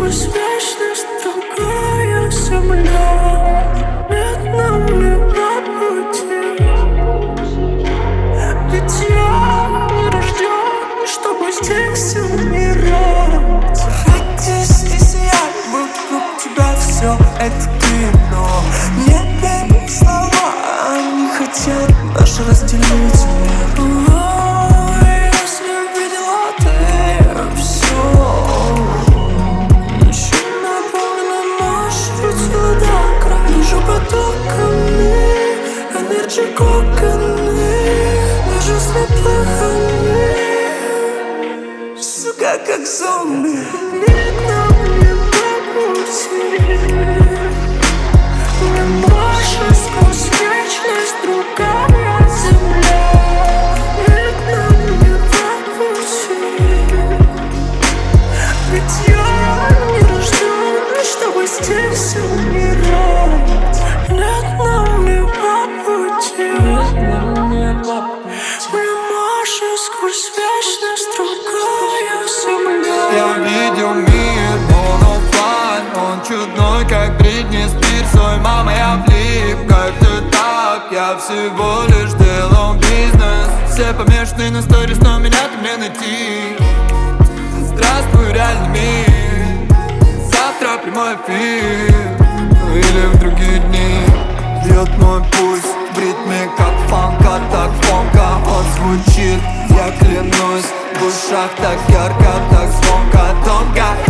сквозь вечность другая земля. Нет нам не по пути, ведь я не рожден, чтобы здесь умирать. Хотя здесь я, вокруг тебя все это кино. Не верю в слова, они хотят наш разделить мир. Если видела ты все, еще наполнена ночь, видела до края. Вижу потоками энергии коконы, вижу слепых они, сука, как зомби. Нет нам не по пути, мы больше сквозь вечность другая земля. Нет нам не по пути, ведь я не рожден, чтобы здесь умирать. Нет нам не по пути, мы маршем сквозь вечность другая земля. Я увидел мир, он оффлайн, он чудной, как Бритни Спирс. Ой, мама, я влип, как ты так? Я всего лишь делал бизнес. Все помешаны на сторис, но меня-то мне найти. Здравствуй, реальный мир. Завтра прямой эфир, или в другие дни. Бьет мой пульс в ритме, как фанка, так фонка он звучит. Я клянусь, в ушах так ярко, так звонко, тонко.